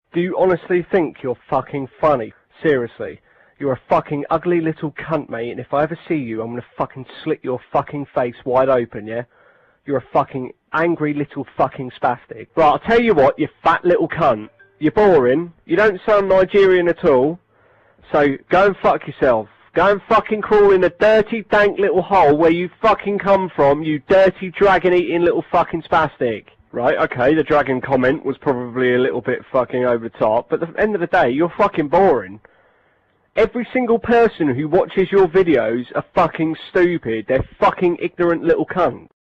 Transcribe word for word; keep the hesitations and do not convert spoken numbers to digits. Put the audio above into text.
Do you honestly think you're fucking funny? Seriously. You're a fucking ugly little cunt, mate, and if I ever see you, I'm gonna fucking slit your fucking face wide open, yeah? You're a fucking angry little fucking spastic. Right, I'll tell you what, you fat little cunt. You're boring. You don't sound Nigerian at all. So, go and fuck yourself. Go and fucking crawl in a dirty, dank little hole where you fucking come from, you dirty, dragon-eating little fucking spastic. Right, okay, the dragon comment was probably a little bit fucking over the top, but at the end of the day, you're fucking boring. Every single person who watches your videos are fucking stupid. They're fucking ignorant little cunts.